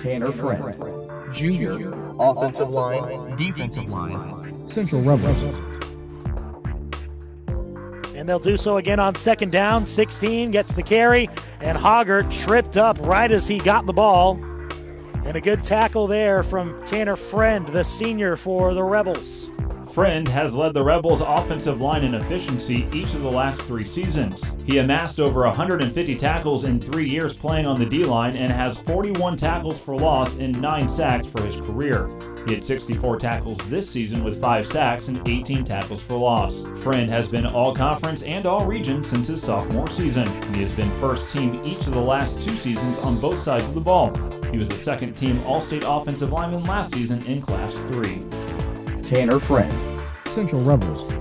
Tanner Friend, Junior, offensive line, defensive line, Central Rebels. And they'll do so again on second down. 16 gets the carry, and Hoggart tripped up right as he got the ball. And a good tackle there from Tanner Friend, the senior for the Rebels. Friend has led the Rebels' offensive line in efficiency each of the last 3 seasons. He amassed over 150 tackles in 3 years playing on the D-line and has 41 tackles for loss and 9 sacks for his career. He had 64 tackles this season with 5 sacks and 18 tackles for loss. Friend has been all-conference and all-region since his sophomore season, and he has been first team each of the last 2 seasons on both sides of the ball. He was a second-team All-State offensive lineman last season in Class 3. Tanner Friend, Central Rebels.